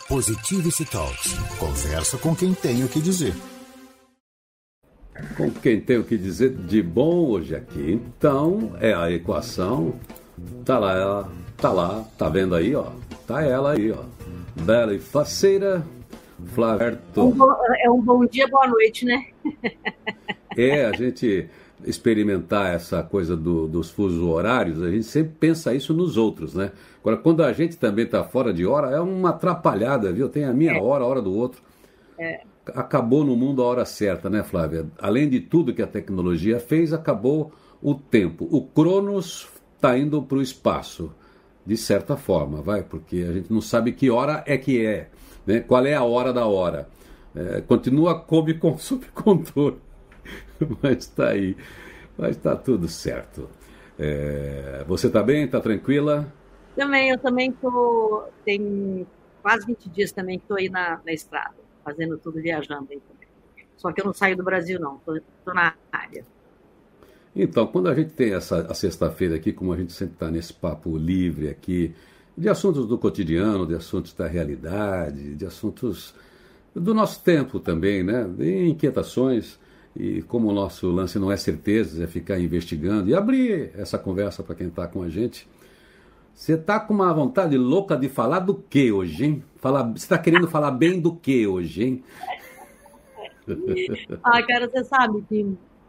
Positivity Talks. Conversa com quem tem o que dizer. Com quem tem o que dizer de bom hoje aqui. Então, é a equação. Tá lá, tá vendo aí, ó. Tá ela aí, ó. Bela e faceira, Flaverto. É um bom dia, boa noite, né? A gente experimentar essa coisa dos fusos horários, a gente sempre pensa isso nos outros, né? Agora, quando a gente também está fora de hora, é uma atrapalhada, viu? Tem a minha hora, a hora do outro. Acabou no mundo a hora certa, né, Flávia? Além de tudo que a tecnologia fez, acabou o tempo. O Cronos está indo para o espaço, de certa forma, porque a gente não sabe que hora é, né? Qual é a hora da hora. Continua sob controle. Mas está aí, mas está tudo certo. Você está bem? Está tranquila? Eu também estou, tem quase 20 dias também que estou aí na estrada, fazendo tudo, viajando aí também. Só que eu não saio do Brasil não, estou na área. Então, quando a gente tem a sexta-feira aqui, como a gente sempre está nesse papo livre aqui, de assuntos do cotidiano, de assuntos da realidade, de assuntos do nosso tempo também, né? De inquietações. E como o nosso lance não é certeza, é ficar investigando e abrir essa conversa para quem está com a gente. Você está com uma vontade louca de falar do que hoje, hein? Você está querendo falar bem do que hoje, hein? Cara, você sabe que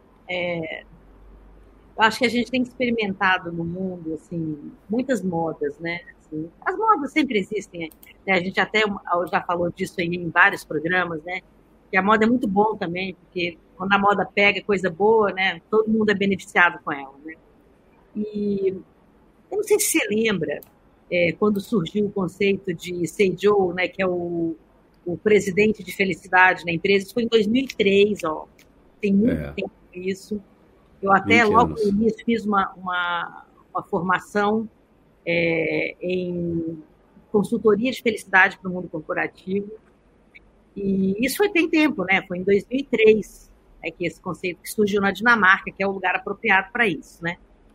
eu acho que a gente tem experimentado no mundo, assim, muitas modas, né? Assim, as modas sempre existem, né? A gente até já falou disso aí em vários programas, né? Que a moda é muito bom também, porque quando a moda pega coisa boa, né, todo mundo é beneficiado com ela, né? E eu não sei se você lembra quando surgiu o conceito de Seijo, né, que é o presidente de felicidade na empresa. Isso foi em 2003, ó. Tem muito tempo isso. Eu até logo no início fiz uma formação em consultoria de felicidade para o mundo corporativo. E isso tem tempo, né? Foi em 2003 que esse conceito que surgiu na Dinamarca, que é o lugar apropriado para isso, né?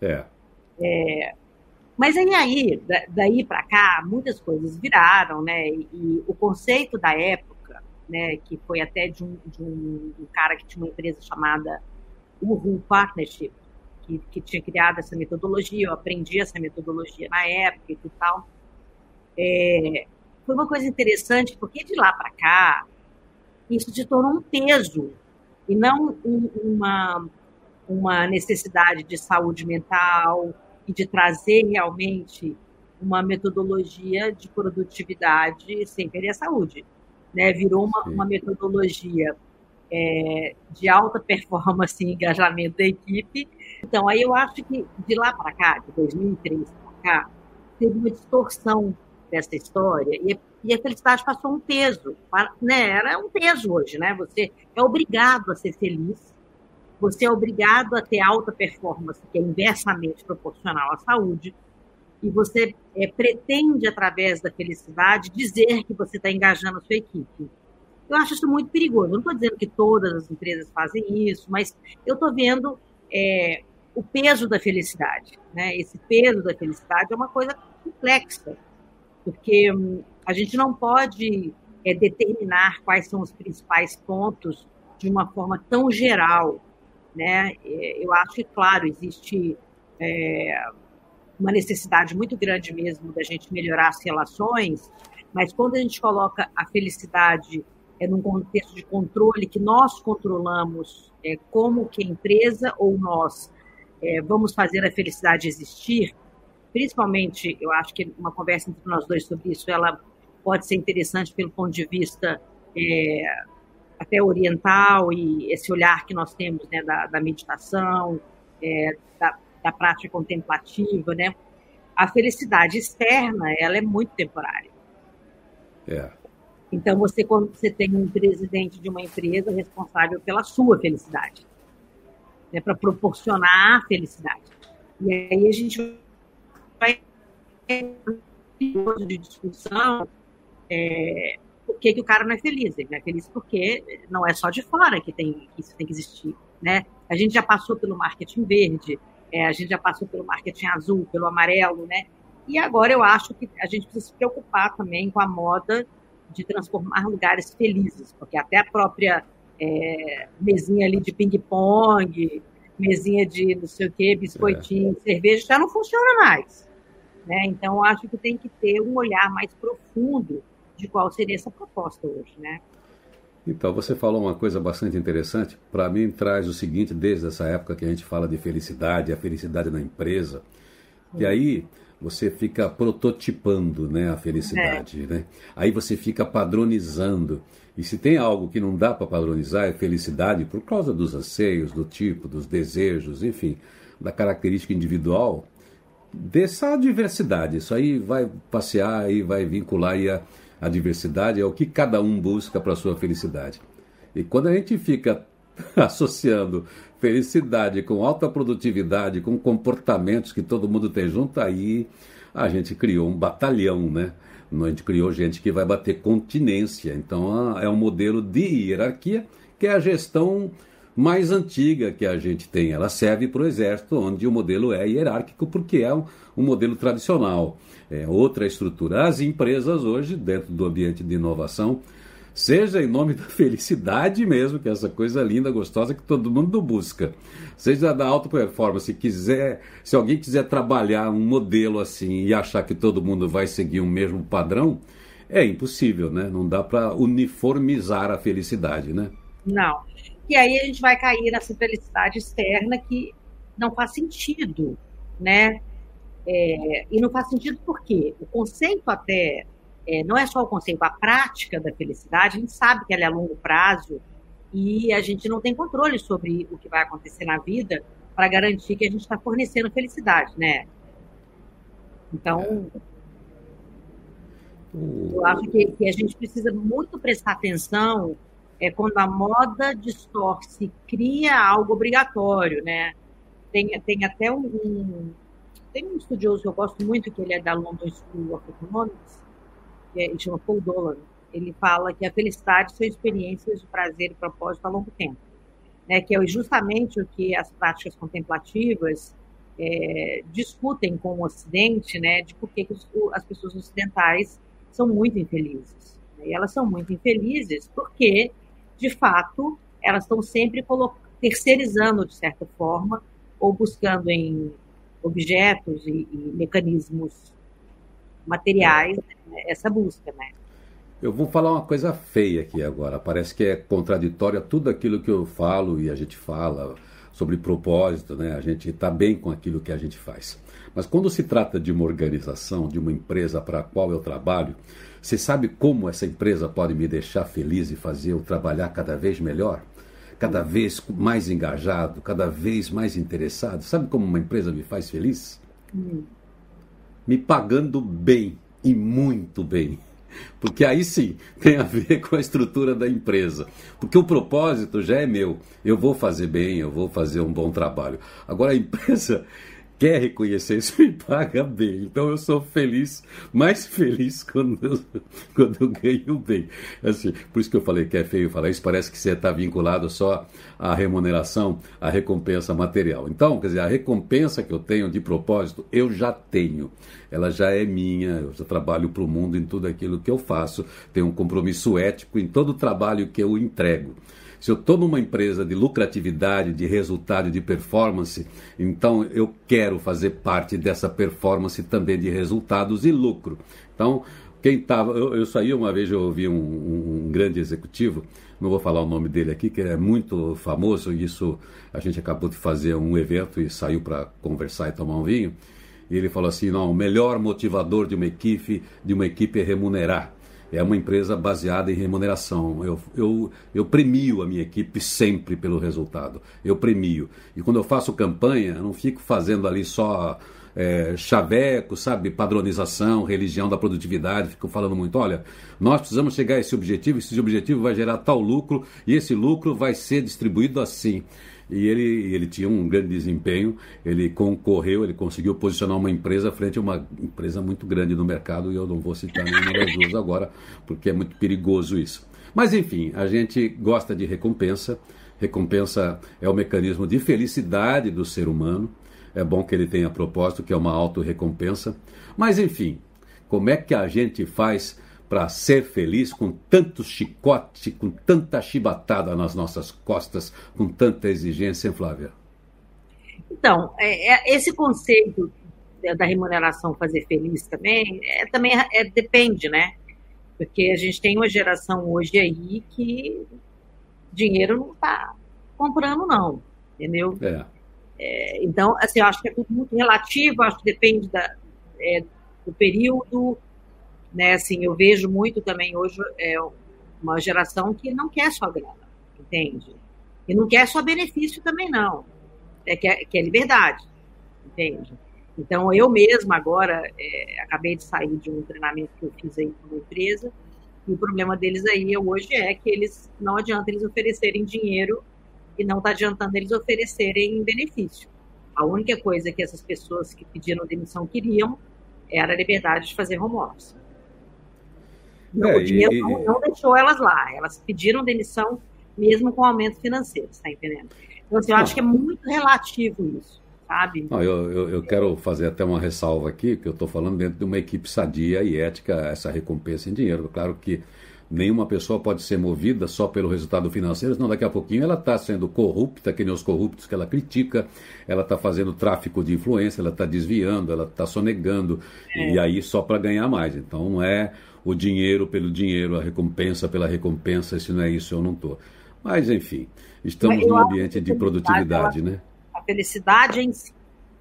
Mas aí daí para cá, muitas coisas viraram, né? E o conceito da época, né, que foi até de um cara que tinha uma empresa chamada Uhu Partnership, que tinha criado essa metodologia, eu aprendi essa metodologia na época e tal. Foi uma coisa interessante, porque de lá para cá, isso se tornou um peso, e não uma necessidade de saúde mental e de trazer realmente uma metodologia de produtividade sem perder a saúde, né? Virou uma metodologia de alta performance e engajamento da equipe. Então, aí eu acho que de lá para cá, de 2003 para cá, teve uma distorção dessa história, e a felicidade passou um peso, né? Era um peso hoje, né? Você é obrigado a ser feliz, você é obrigado a ter alta performance, que é inversamente proporcional à saúde, e você pretende, através da felicidade, dizer que você está engajando a sua equipe. Eu acho isso muito perigoso. Eu não estou dizendo que todas as empresas fazem isso, mas eu estou vendo o peso da felicidade, né? Esse peso da felicidade é uma coisa complexa, porque a gente não pode determinar quais são os principais pontos de uma forma tão geral, né? Eu acho que, claro, existe uma necessidade muito grande mesmo da gente melhorar as relações, mas quando a gente coloca a felicidade num contexto de controle, que nós controlamos como que a empresa ou nós vamos fazer a felicidade existir, principalmente, eu acho que uma conversa entre nós dois sobre isso, ela pode ser interessante pelo ponto de vista até oriental, e esse olhar que nós temos, né, da meditação, da prática contemplativa, né? A felicidade externa, ela é muito temporária. Então, quando você tem um presidente de uma empresa responsável pela sua felicidade, né, para proporcionar a felicidade. E aí a gente vai de discussão por que o cara não é feliz. Ele não é feliz porque não é só de fora que isso tem que existir, né? A gente já passou pelo marketing verde, a gente já passou pelo marketing azul, pelo amarelo, né? E agora eu acho que a gente precisa se preocupar também com a moda de transformar lugares felizes, porque até a própria mesinha ali de ping-pong, mesinha de não sei o quê, biscoitinho, cerveja, já não funciona mais. Né? Então, acho que tem que ter um olhar mais profundo de qual seria essa proposta hoje, né? Então, você falou uma coisa bastante interessante. Para mim, traz o seguinte, desde essa época que a gente fala de felicidade, a felicidade na empresa, e aí você fica prototipando, né, a felicidade, né? Aí você fica padronizando. E se tem algo que não dá para padronizar, é felicidade, por causa dos anseios, do tipo, dos desejos, enfim, da característica individual, dessa diversidade. Isso aí vai passear e vai vincular aí a diversidade, é o que cada um busca para a sua felicidade. E quando a gente fica associando felicidade com alta produtividade, com comportamentos que todo mundo tem junto, aí a gente criou um batalhão, né? A gente criou gente que vai bater continência. Então é um modelo de hierarquia que é a gestão mais antiga que a gente tem. Ela serve para o exército, onde o modelo é hierárquico, porque é um modelo tradicional. É outra estrutura. As empresas hoje, dentro do ambiente de inovação, seja em nome da felicidade mesmo, que é essa coisa linda, gostosa, que todo mundo busca, seja da alta performance, se alguém quiser trabalhar um modelo assim e achar que todo mundo vai seguir o mesmo padrão, é impossível, né? Não dá para uniformizar a felicidade, né? Não. E aí a gente vai cair nessa felicidade externa que não faz sentido, né? E não faz sentido porque o conceito até, não é só o conceito, a prática da felicidade, a gente sabe que ela é a longo prazo e a gente não tem controle sobre o que vai acontecer na vida para garantir que a gente está fornecendo felicidade, né? Então, eu acho que a gente precisa muito prestar atenção quando a moda distorce, cria algo obrigatório, né? Tem até tem um estudioso que eu gosto muito, que ele é da London School of Economics, ele chama Paul Dolan. Ele fala que a felicidade são experiências de prazer e propósito a longo tempo, né? Que é justamente o que as práticas contemplativas discutem com o Ocidente, né? De por que as pessoas ocidentais são muito infelizes. E elas são muito infelizes porque, de fato, elas estão sempre terceirizando, de certa forma, ou buscando em objetos e mecanismos materiais essa busca, né? Eu vou falar uma coisa feia aqui agora, parece que é contraditório a tudo aquilo que eu falo e a gente fala sobre propósito, né? A gente está bem com aquilo que a gente faz. Mas quando se trata de uma organização, de uma empresa para a qual eu trabalho, você sabe como essa empresa pode me deixar feliz e fazer eu trabalhar cada vez melhor? Cada vez mais engajado, cada vez mais interessado. Sabe como uma empresa me faz feliz? Me pagando bem, e muito bem. Porque aí sim tem a ver com a estrutura da empresa. Porque o propósito já é meu. Eu vou fazer bem, eu vou fazer um bom trabalho. Agora a empresa quer reconhecer isso e paga bem. Então eu sou feliz, mais feliz quando eu ganho bem. Assim, por isso que eu falei que é feio falar isso, parece que você está vinculado só à remuneração, à recompensa material. Então, quer dizer, a recompensa que eu tenho de propósito, eu já tenho. Ela já é minha, eu já trabalho para o mundo em tudo aquilo que eu faço, tenho um compromisso ético em todo o trabalho que eu entrego. Se eu estou numa empresa de lucratividade, de resultado, de performance, então eu quero fazer parte dessa performance também de resultados e lucro. Então, quem estava... Eu saí uma vez, eu ouvi um grande executivo, não vou falar o nome dele aqui, que é muito famoso, e isso a gente acabou de fazer um evento e saiu para conversar e tomar um vinho, e ele falou assim, não, o melhor motivador de uma equipe é remunerar. É uma empresa baseada em remuneração. Eu premio a minha equipe sempre pelo resultado. Eu premio. E quando eu faço campanha, eu não fico fazendo ali só chaveco, sabe? Padronização, religião da produtividade. Fico falando muito, olha, nós precisamos chegar a esse objetivo vai gerar tal lucro e esse lucro vai ser distribuído assim. E ele tinha um grande desempenho, ele concorreu, ele conseguiu posicionar uma empresa frente a uma empresa muito grande no mercado, e eu não vou citar nenhuma das duas agora, porque é muito perigoso isso. Mas enfim, a gente gosta de recompensa, recompensa é o mecanismo de felicidade do ser humano, é bom que ele tenha propósito, que é uma autorrecompensa, mas enfim, como é que a gente faz para ser feliz com tanto chicote, com tanta chibatada nas nossas costas, com tanta exigência, hein, Flávia? Então, esse conceito da remuneração fazer feliz também, depende, né? Porque a gente tem uma geração hoje aí que dinheiro não está comprando, não, entendeu? Então, assim, eu acho que é tudo muito relativo, acho que depende do período, né? Assim, eu vejo muito também hoje uma geração que não quer só grana, entende? E não quer só benefício também, não. Que é liberdade, entende? Então, eu mesma agora acabei de sair de um treinamento que eu fiz aí para uma empresa, e o problema deles aí hoje é que eles não adianta eles oferecerem dinheiro e não está adiantando eles oferecerem benefício. A única coisa que essas pessoas que pediram demissão queriam era a liberdade de fazer home office. O dinheiro não deixou elas lá, elas pediram demissão mesmo com aumento financeiro, está entendendo? Então, assim, eu acho que é muito relativo isso, sabe? Não, eu quero fazer até uma ressalva aqui, que eu estou falando dentro de uma equipe sadia e ética, essa recompensa em dinheiro. Claro que nenhuma pessoa pode ser movida só pelo resultado financeiro, senão daqui a pouquinho ela está sendo corrupta, que nem os corruptos que ela critica, ela está fazendo tráfico de influência, ela está desviando, ela está sonegando, e aí só para ganhar mais. Então não é o dinheiro pelo dinheiro, a recompensa pela recompensa, se não é isso eu não estou. Mas, enfim, estamos num ambiente de produtividade, né? A felicidade em si.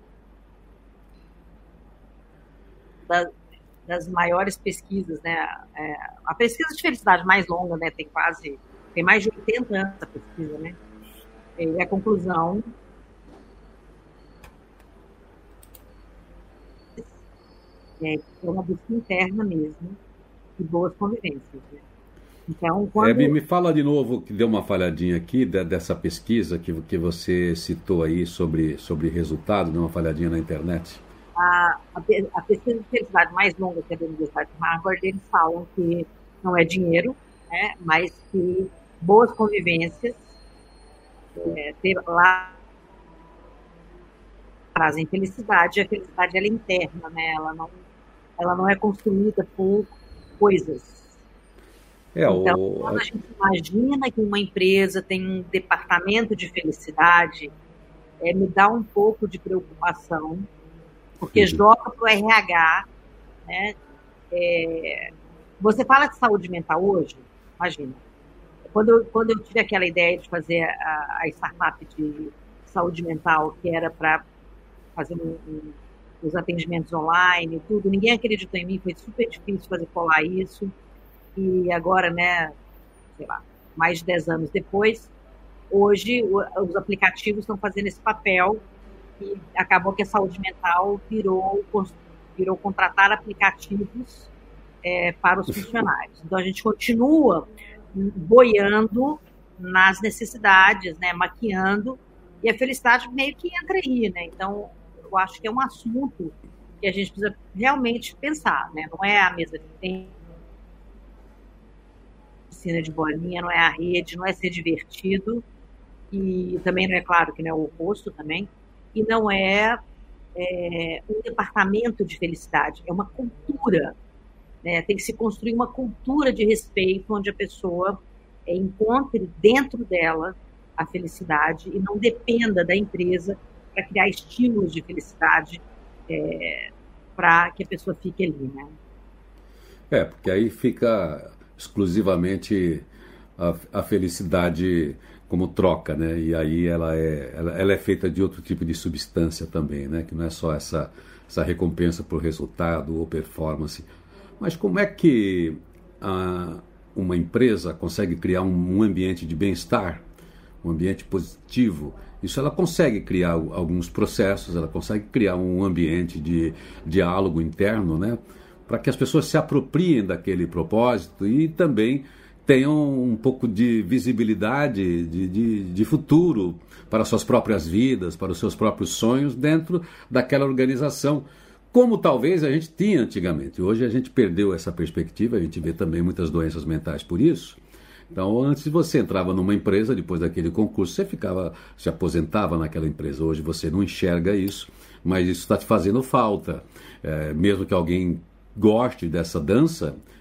Das maiores pesquisas, né? A pesquisa de felicidade mais longa, né? Tem mais de 80 anos essa pesquisa, né? E a conclusão é uma busca interna mesmo de boas convivências, né? Então, me fala de novo, que deu uma falhadinha aqui dessa pesquisa que você citou aí sobre resultado, deu uma falhadinha na internet. A pesquisa de felicidade mais longa que é da Universidade de Harvard, eles falam que não é dinheiro, né, mas que boas convivências lá trazem felicidade, e a felicidade ela é interna, né, ela não é construída por coisas. Então, quando a gente imagina que uma empresa tem um departamento de felicidade, me dá um pouco de preocupação, porque joga para o RH, né? Você fala de saúde mental hoje? Imagina. Quando eu tive aquela ideia de fazer a startup de saúde mental, que era para fazer os atendimentos online e tudo, ninguém acreditou em mim, foi super difícil fazer colar isso. E agora, né, sei lá, mais de 10 anos depois, hoje os aplicativos estão fazendo esse papel e acabou que a saúde mental virou contratar aplicativos para os funcionários. Então, a gente continua boiando nas necessidades, né, maquiando, e a felicidade meio que entra aí, né? Então, eu acho que é um assunto que a gente precisa realmente pensar, né? Não é a mesa de tempo, piscina de bolinha, não é a rede, não é ser divertido, e também não é, claro, que não é o oposto também, e não é um departamento de felicidade, é uma cultura, né? Tem que se construir uma cultura de respeito, onde a pessoa encontre dentro dela a felicidade e não dependa da empresa para criar estímulos de felicidade para que a pessoa fique ali, né? Porque aí fica exclusivamente a felicidade como troca, né? E aí ela é feita de outro tipo de substância também, né? Que não é só essa recompensa por resultado ou performance. Mas como é que uma empresa consegue criar um ambiente de bem-estar, um ambiente positivo? Isso ela consegue criar alguns processos, ela consegue criar um ambiente de diálogo interno, né? Para que as pessoas se apropriem daquele propósito e também tenham um pouco de visibilidade, de futuro para suas próprias vidas, para os seus próprios sonhos dentro daquela organização, como talvez a gente tinha antigamente. Hoje a gente perdeu essa perspectiva, a gente vê também muitas doenças mentais por isso. Então, antes você entrava numa empresa, depois daquele concurso, você se aposentava naquela empresa. Hoje você não enxerga isso, mas isso está te fazendo falta. Mesmo que alguém goste dessa dança,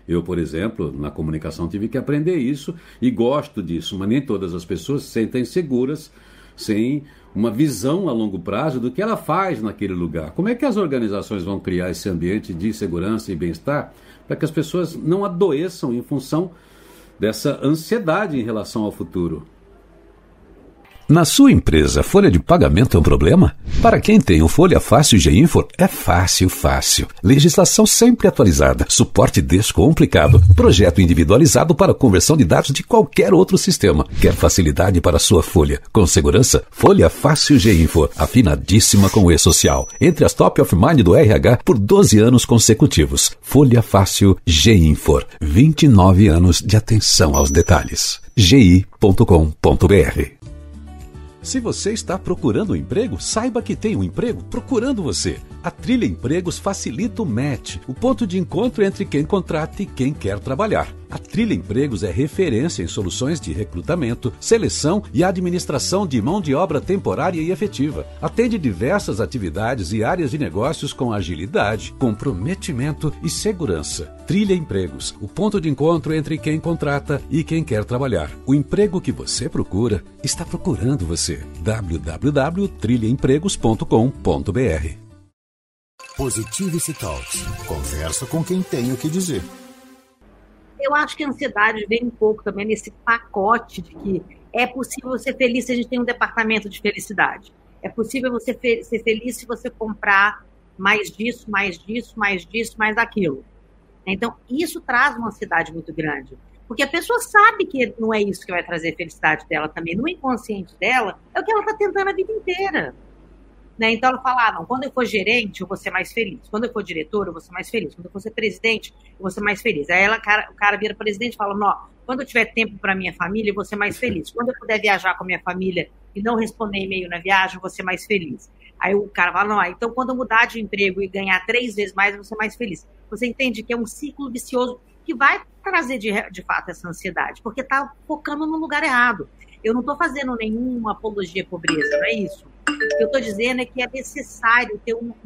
Eu, por exemplo, na comunicação tive que aprender isso e gosto disso, mas nem todas as pessoas se sentem seguras sem uma visão a longo prazo do que ela faz naquele lugar. Como é que as organizações vão criar esse ambiente de segurança e bem-estar para que as pessoas não adoeçam em função dessa ansiedade em relação ao futuro? Na sua empresa, folha de pagamento é um problema? Para quem tem o Folha Fácil GeInfo, é fácil. Legislação sempre atualizada, suporte descomplicado, projeto individualizado para conversão de dados de qualquer outro sistema. Quer facilidade para sua folha? Com segurança, Folha Fácil GeInfo, afinadíssima com o E-Social. Entre as top of mind do RH por 12 anos consecutivos. Folha Fácil GeInfo, 29 anos de atenção aos detalhes. gi.com.br. Se você está procurando um emprego, saiba que tem um emprego procurando você. A Trilha Empregos facilita o match, o ponto de encontro entre quem contrata e quem quer trabalhar. A Trilha Empregos é referência em soluções de recrutamento, seleção e administração de mão de obra temporária e efetiva. Atende diversas atividades e áreas de negócios com agilidade, comprometimento e segurança. Trilha Empregos, o ponto de encontro entre quem contrata e quem quer trabalhar. O emprego que você procura está procurando você. www.trilhaempregos.com.br. Positivity Talks. Conversa com quem tem o que dizer. Eu acho que a ansiedade vem um pouco também nesse pacote de que é possível ser feliz se a gente tem um departamento de felicidade. É possível você ser feliz se você comprar mais disso, mais daquilo. Então, isso traz uma ansiedade muito grande. Porque a pessoa sabe que não é isso que vai trazer a felicidade dela também. No inconsciente dela, é o que ela está tentando a vida inteira. Né? Então ela fala, não, quando eu for gerente, eu vou ser mais feliz. Quando eu for diretor, eu vou ser mais feliz. Quando eu for ser presidente, eu vou ser mais feliz. Aí o cara vira presidente e fala, não, quando eu tiver tempo para minha família, eu vou ser mais feliz. Quando eu puder viajar com a minha família e não responder e-mail na viagem, eu vou ser mais feliz. Aí o cara fala, não, então quando eu mudar de emprego e ganhar 3 vezes mais, eu vou ser mais feliz. Você entende que é um ciclo vicioso que vai trazer de fato essa ansiedade, porque está focando no lugar errado. Eu não estou fazendo nenhuma apologia à pobreza, não é isso. O que eu estou dizendo é que é necessário ter um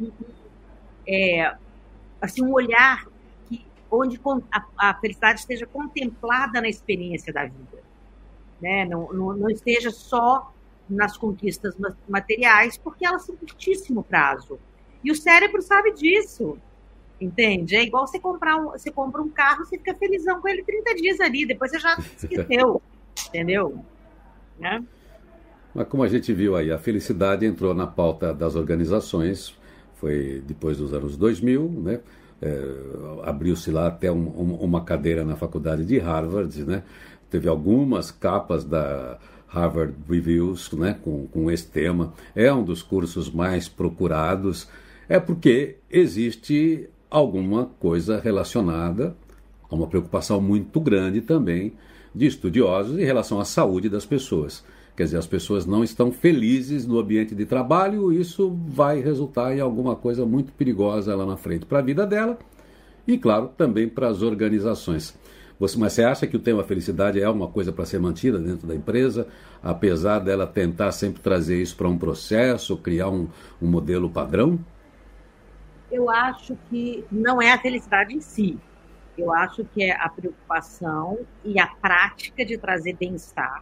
olhar onde a felicidade esteja contemplada na experiência da vida. Né? Não esteja só nas conquistas materiais, porque elas são de curtíssimo prazo. E o cérebro sabe disso. Entende? É igual você compra um carro, você fica felizão com ele 30 dias ali, depois você já esqueceu. Entendeu? Né? Mas como a gente viu aí, a felicidade entrou na pauta das organizações, foi depois dos anos 2000, né? Abriu-se lá até uma cadeira na faculdade de Harvard, né? Teve algumas capas da Harvard Reviews, né? com esse tema. É um dos cursos mais procurados, porque existe alguma coisa relacionada a uma preocupação muito grande também de estudiosos em relação à saúde das pessoas. Quer dizer, as pessoas não estão felizes no ambiente de trabalho, isso vai resultar em alguma coisa muito perigosa lá na frente para a vida dela e, claro, também para as organizações. Mas você acha que o tema felicidade é uma coisa para ser mantida dentro da empresa, apesar dela tentar sempre trazer isso para um processo, criar um modelo padrão? Eu acho que não é a felicidade em si. Eu acho que é a preocupação e a prática de trazer bem-estar,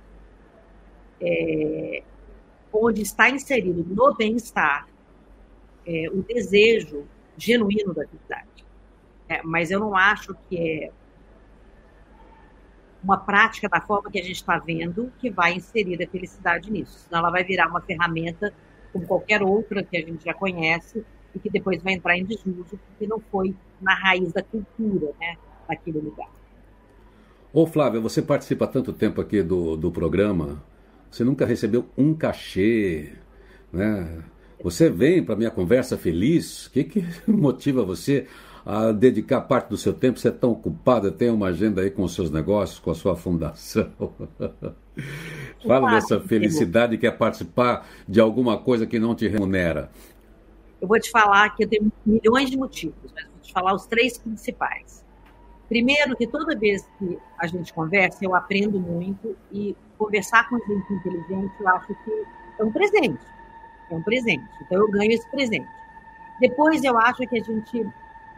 onde está inserido no bem-estar o desejo genuíno da felicidade. Mas eu não acho que é uma prática da forma que a gente está vendo que vai inserir a felicidade nisso. Senão ela vai virar uma ferramenta como qualquer outra que a gente já conhece e que depois vai entrar em desuso porque não foi na raiz da cultura, né, daquele lugar. Ô Flávia, você participa há tanto tempo aqui do programa, você nunca recebeu um cachê, né? Você vem para a minha conversa feliz, o que motiva você a dedicar parte do seu tempo? Você é tão ocupada, tem uma agenda aí com os seus negócios, com a sua fundação. Fala dessa felicidade que é participar de alguma coisa que não te remunera. Eu vou te falar que eu tenho milhões de motivos, mas vou te falar os 3 principais. Primeiro, que toda vez que a gente conversa, eu aprendo muito e conversar com gente inteligente, eu acho que é um presente. É um presente. Então, eu ganho esse presente. Depois, eu acho que a gente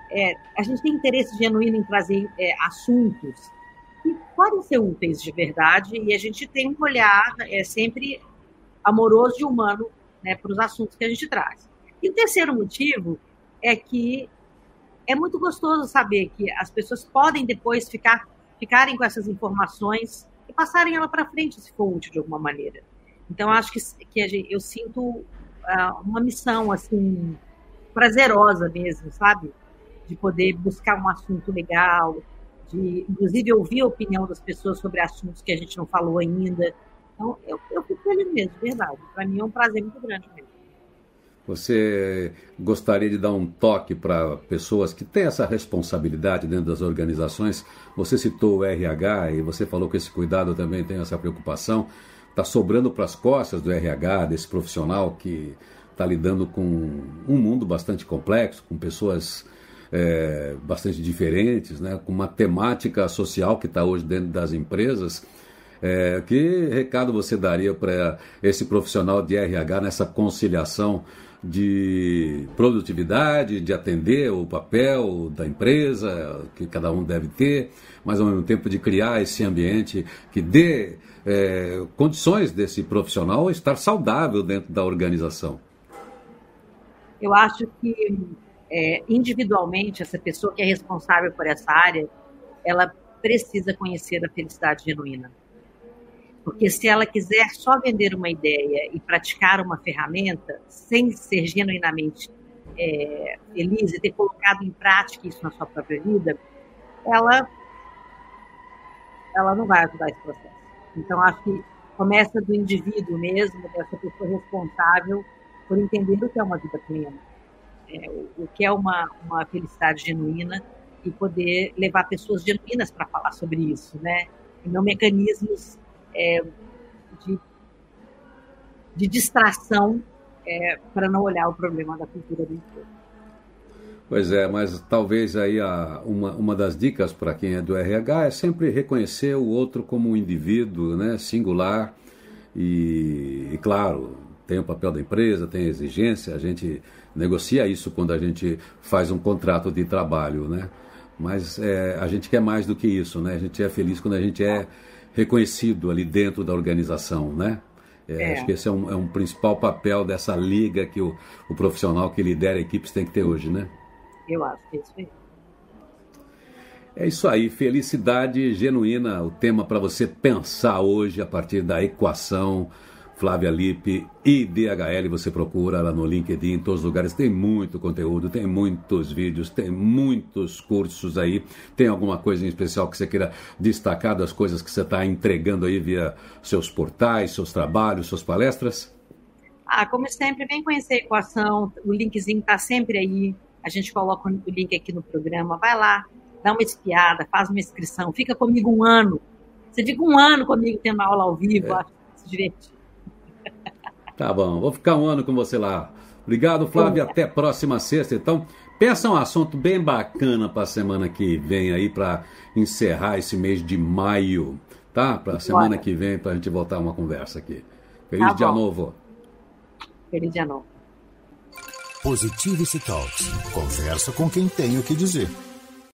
a gente tem interesse genuíno em trazer assuntos que podem ser úteis de verdade, e a gente tem um olhar sempre amoroso e humano, né, para os assuntos que a gente traz. E o terceiro motivo é que é muito gostoso saber que as pessoas podem depois ficarem com essas informações e passarem ela para frente, se for útil de alguma maneira. Então, acho que eu sinto uma missão, assim, prazerosa mesmo, sabe? De poder buscar um assunto legal, de, inclusive, ouvir a opinião das pessoas sobre assuntos que a gente não falou ainda. Então, eu fico feliz mesmo, de verdade. Para mim é um prazer muito grande mesmo. Você gostaria de dar um toque para pessoas que têm essa responsabilidade dentro das organizações? Você citou o RH e você falou que esse cuidado também tem essa preocupação. Está sobrando para as costas do RH, desse profissional que está lidando com um mundo bastante complexo, com pessoas bastante diferentes, né? Com uma temática social que está hoje dentro das empresas. Que recado você daria para esse profissional de RH nessa conciliação de produtividade, de atender o papel da empresa, que cada um deve ter, mas ao mesmo tempo de criar esse ambiente que dê condições desse profissional estar saudável dentro da organização? Eu acho que, individualmente, essa pessoa que é responsável por essa área, ela precisa conhecer a felicidade genuína. Porque se ela quiser só vender uma ideia e praticar uma ferramenta, sem ser genuinamente feliz e ter colocado em prática isso na sua própria vida, ela não vai ajudar esse processo. Então, acho que começa do indivíduo mesmo, dessa pessoa responsável por entender o que é uma vida plena, o que é uma felicidade genuína, e poder levar pessoas genuínas para falar sobre isso, né? E não mecanismos de distração para não olhar o problema da cultura do emprego. Pois é, mas talvez aí uma das dicas para quem é do RH é sempre reconhecer o outro como um indivíduo, né, singular e claro, tem o papel da empresa, tem a exigência, a gente negocia isso quando a gente faz um contrato de trabalho, né? Mas a gente quer mais do que isso, né? A gente é feliz quando a gente é reconhecido ali dentro da organização, né? Acho que esse é um principal papel dessa liga que o profissional que lidera equipes tem que ter hoje, né? Eu acho que é isso aí. É isso aí, felicidade genuína, o tema para você pensar hoje a partir da equação. Flávia Lippe e DHL, você procura lá no LinkedIn, em todos os lugares, tem muito conteúdo, tem muitos vídeos, tem muitos cursos aí. Tem alguma coisa em especial que você queira destacar das coisas que você está entregando aí via seus portais, seus trabalhos, suas palestras? Como sempre, vem conhecer a equação, o linkzinho está sempre aí, a gente coloca o link aqui no programa, vai lá, dá uma espiada, faz uma inscrição, fica comigo um ano. Você fica um ano comigo tendo aula ao vivo, acho que se divertir. Tá bom, vou ficar um ano com você lá. Obrigado, Flávia, até próxima sexta. Então, pensa um assunto bem bacana para a semana que vem aí, para encerrar esse mês de maio, tá? Para a semana que vem, para a gente voltar uma conversa aqui. Feliz dia novo. Feliz dia novo. Positivity Talks. Conversa com quem tem o que dizer.